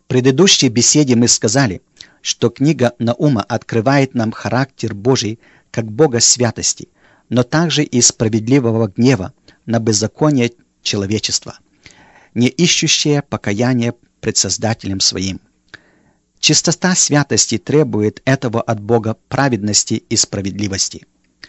предыдущей беседе мы сказали, что книга Наума открывает нам характер Божий как Бога святости, но также и справедливого гнева на беззаконие человечества, не ищущее покаяния пред Создателем своим. Чистота святости требует этого от Бога праведности и справедливости.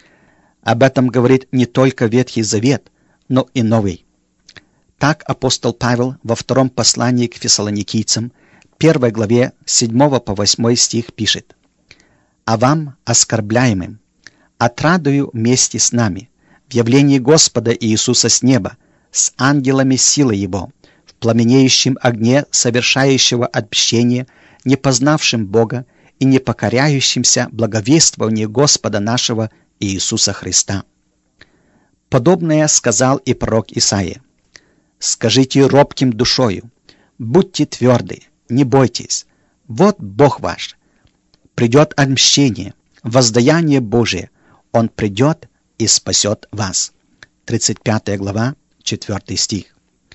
Об этом говорит не только Ветхий Завет, но и Новый. Так апостол Павел во втором послании к фессалоникийцам, 1 главе 7 по 8 стих пишет: «А вам, оскорбляемым, отрадую вместе с нами в явлении Господа Иисуса с неба, с ангелами силы Его, в пламенеющем огне совершающего отмщение, не познавшим Бога и не покоряющимся благовествованию Господа нашего Иисуса Христа». Подобное сказал и пророк Исаия: «Скажите робким душою, будьте тверды, не бойтесь, вот Бог ваш. Придет отмщение, воздаяние Божие, Он придет и спасет вас». 35 глава, 4 стих.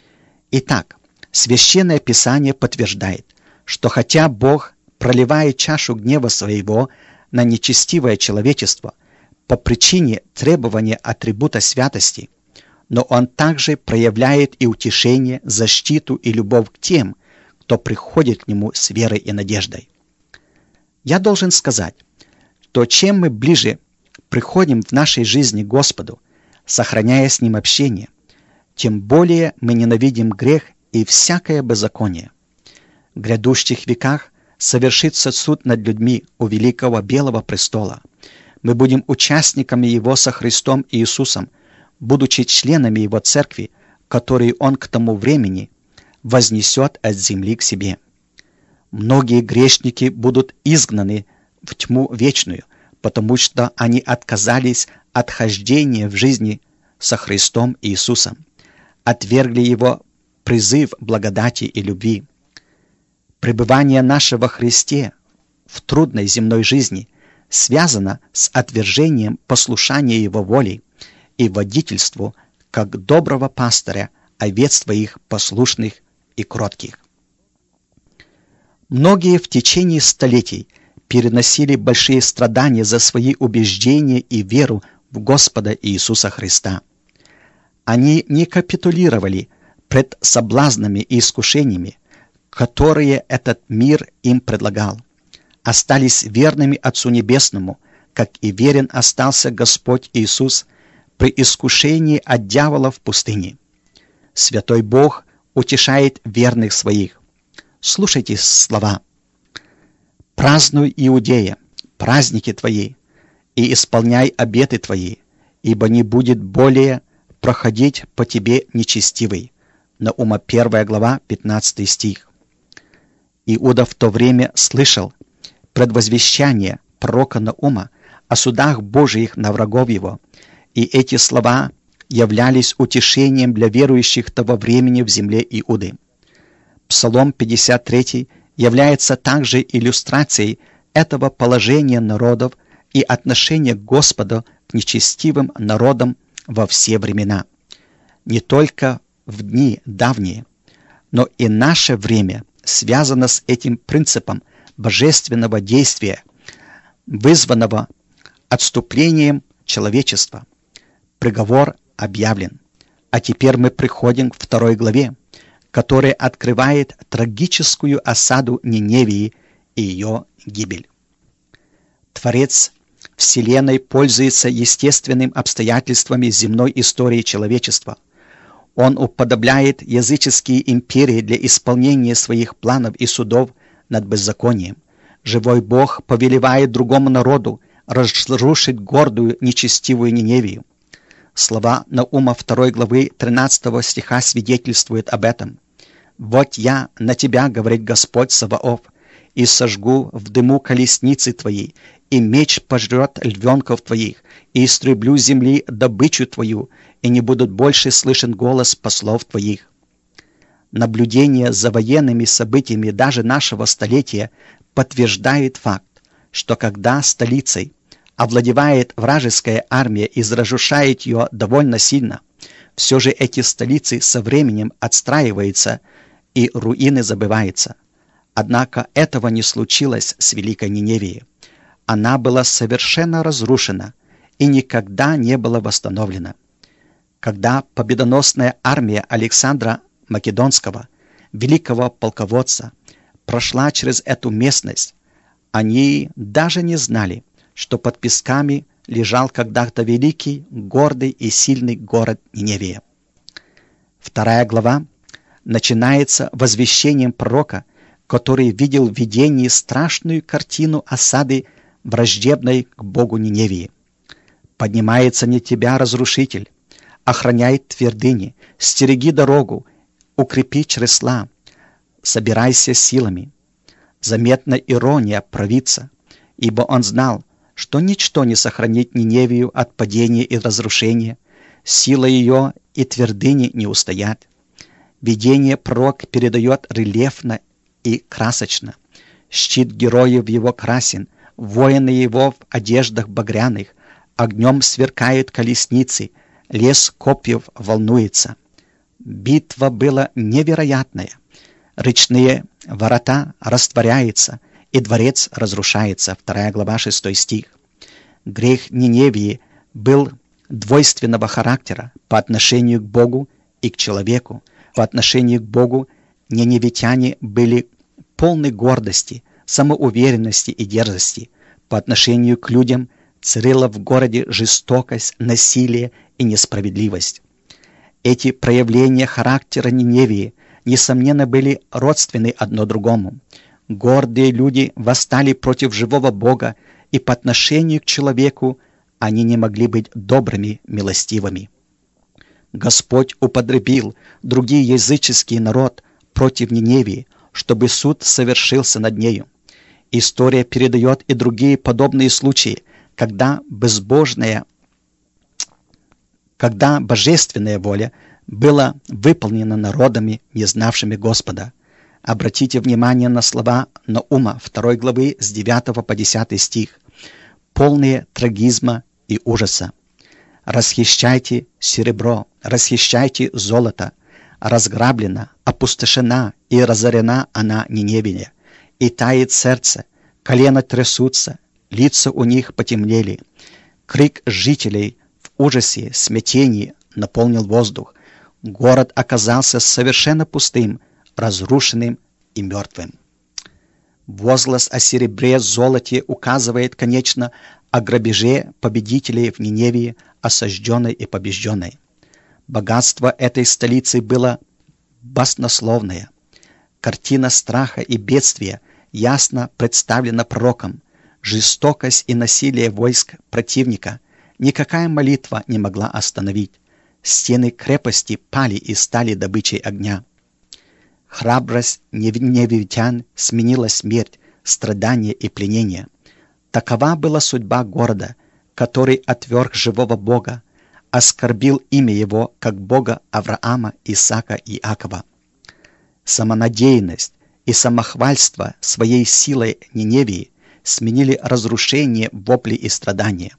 Итак, Священное Писание подтверждает, что хотя Бог проливает чашу гнева своего на нечестивое человечество по причине требования атрибута святости, но Он также проявляет и утешение, защиту и любовь к тем, кто приходит к Нему с верой и надеждой. Я должен сказать, что чем мы ближе приходим в нашей жизни к Господу, сохраняя с Ним общение, тем более мы ненавидим грех и всякое беззаконие. В грядущих веках совершится суд над людьми у великого Белого престола. Мы будем участниками Его со Христом Иисусом, будучи членами Его церкви, которую Он к тому времени вознесет от земли к себе. Многие грешники будут изгнаны в тьму вечную, потому что они отказались от хождения в жизни со Христом Иисусом, отвергли Его призыв благодати и любви. Пребывание наше во Христе в трудной земной жизни связано с отвержением послушания Его воли и водительству как доброго пастыря овец твоих послушных и кротких. Многие в течение столетий переносили большие страдания за свои убеждения и веру в Господа Иисуса Христа. Они не капитулировали пред соблазнами и искушениями, которые этот мир им предлагал, остались верными Отцу Небесному, как и верен остался Господь Иисус при искушении от дьявола в пустыне. Святой Бог утешает верных своих. Слушайте слова: «Празднуй, Иудея, праздники твои, и исполняй обеты твои, ибо не будет более проходить по тебе нечестивый». Наума 1 глава, 15 стих. Иуда в то время слышал предвозвещание пророка Наума о судах Божиих на врагов его, и эти слова являлись утешением для верующих того времени в земле Иуды. Псалом 53 является также иллюстрацией этого положения народов и отношения Господа к нечестивым народам во все времена. Не только в дни давние, но и наше время связано с этим принципом божественного действия, вызванного отступлением человечества. Приговор объявлен. А теперь мы приходим к 2 главе, которая открывает трагическую осаду Ниневии и ее гибель. Творец Вселенной пользуется естественными обстоятельствами земной истории человечества. Он уподобляет языческие империи для исполнения своих планов и судов над беззаконием. Живой Бог повелевает другому народу разрушить гордую, нечестивую Ниневию. Слова Наума 2 главы 13 стиха свидетельствуют об этом. «Вот я на тебя, говорит Господь Саваоф, и сожгу в дыму колесницы твои, и меч пожрет львенков твоих, и истреблю земли добычу твою, и не будут больше слышен голос послов твоих». Наблюдение за военными событиями даже нашего столетия подтверждает факт, что когда столицей овладевает вражеская армия и разрушает ее довольно сильно, все же эти столицы со временем отстраиваются и руины забываются. Однако этого не случилось с Великой Ниневией. Она была совершенно разрушена и никогда не была восстановлена. Когда победоносная армия Александра Македонского, великого полководца, прошла через эту местность, они даже не знали, что под песками лежал когда-то великий, гордый и сильный город Ниневия. 2 глава начинается возвещением пророка, который видел в видении страшную картину осады враждебной к Богу Ниневии. «Поднимается на тебя разрушитель, охраняй твердыни, стереги дорогу, укрепи чресла, собирайся силами». Заметна ирония провидца, ибо он знал, что ничто не сохранит Ниневию от падения и разрушения, сила ее и твердыни не устоят. Видение пророк передает рельефно и красочно. Щит героев его красен, воины его в одеждах багряных, огнем сверкают колесницы, лес копьев волнуется. Битва была невероятная. Речные ворота растворяются, и дворец разрушается. 2 глава 6 стих. Грех Ниневии был двойственного характера по отношению к Богу и к человеку. По отношению к Богу ниневитяне были полны гордости, самоуверенности и дерзости. По отношению к людям царила в городе жестокость, насилие и несправедливость. Эти проявления характера Ниневии, несомненно, были родственны одно другому. Гордые люди восстали против живого Бога, и по отношению к человеку они не могли быть добрыми, милостивыми. Господь употребил другие языческий народ против Ниневии, чтобы суд совершился над нею. История передает и другие подобные случаи, когда божественная воля была выполнена народами, не знавшими Господа. Обратите внимание на слова Наума 2 главы с 9 по 10 стих, полные трагизма и ужаса. «Расхищайте серебро, расхищайте золото, разграблена, опустошена и разорена она Ниневия, и тает сердце, колено трясутся, лица у них потемнели. Крик жителей в ужасе, смятении наполнил воздух. Город оказался совершенно пустым, разрушенным и мертвым». Возглас о серебре, золоте указывает, конечно, о грабеже победителей в Ниневии, осажденной и побежденной. Богатство этой столицы было баснословное. Картина страха и бедствия ясно представлена пророком. Жестокость и насилие войск противника никакая молитва не могла остановить. Стены крепости пали и стали добычей огня. Храбрость ниневитян сменила смерть, страдания и пленение. Такова была судьба города, который отверг живого Бога, оскорбил имя его как Бога Авраама, Исаака и Иакова. Самонадеянность и самохвальство своей силой Ниневии сменили разрушение, вопли и страдания.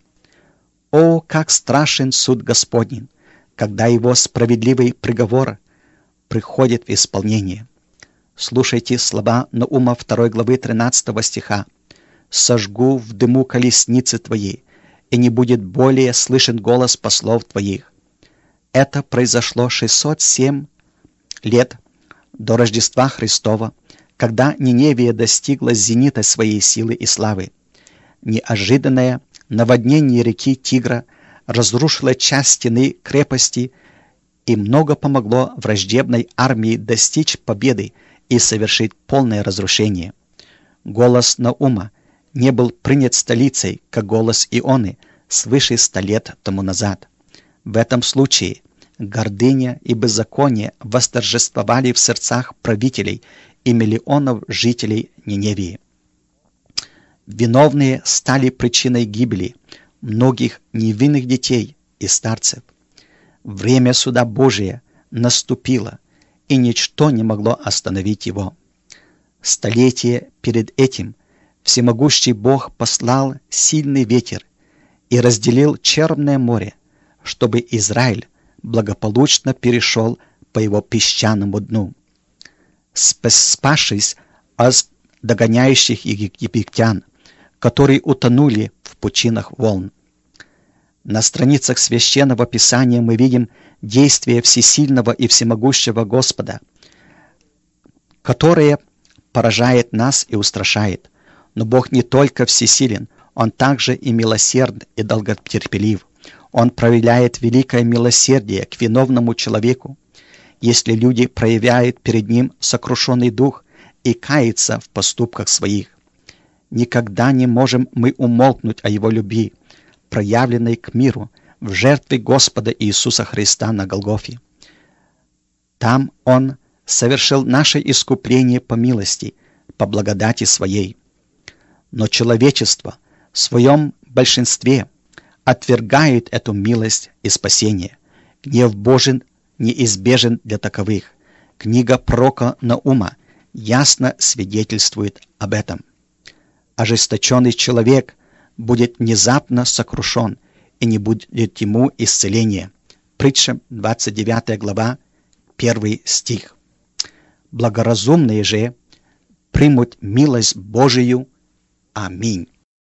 О, как страшен суд Господень, когда его справедливый приговор приходит в исполнение. Слушайте слова Наума 2 главы 13 стиха. «Сожгу в дыму колесницы твои, и не будет более слышен голос послов твоих». Это произошло 607 лет до Рождества Христова, когда Ниневия достигла зенита своей силы и славы. Неожиданное наводнение реки Тигра разрушило часть стены крепости и много помогло враждебной армии достичь победы и совершить полное разрушение. Голос Наума не был принят столицей, как голос Ионы свыше 100 лет тому назад. В этом случае гордыня и беззаконие восторжествовали в сердцах правителей и миллионов жителей Ниневии. Виновные стали причиной гибели многих невинных детей и старцев. Время суда Божия наступило, и ничто не могло остановить его. Столетия перед этим всемогущий Бог послал сильный ветер и разделил Черное море, чтобы Израиль благополучно перешел по его песчаному дну. Спасшись о догоняющих египтян, которые утонули в пучинах волн. На страницах Священного Писания мы видим действие всесильного и всемогущего Господа, которое поражает нас и устрашает. Но Бог не только всесилен, Он также и милосерд и долготерпелив. Он проявляет великое милосердие к виновному человеку, если люди проявляют перед Ним сокрушенный дух и каются в поступках своих. Никогда не можем мы умолкнуть о Его любви, проявленной к миру в жертве Господа Иисуса Христа на Голгофе. Там Он совершил наше искупление по милости, по благодати Своей. Но человечество в своем большинстве отвергает эту милость и спасение. Гнев Божий неизбежен для таковых. Книга пророка Наума ясно свидетельствует об этом. Ожесточенный человек будет внезапно сокрушен, и не будет ему исцеления. Притча, 29 глава, 1 стих. Благоразумные же примут милость Божию. Аминь.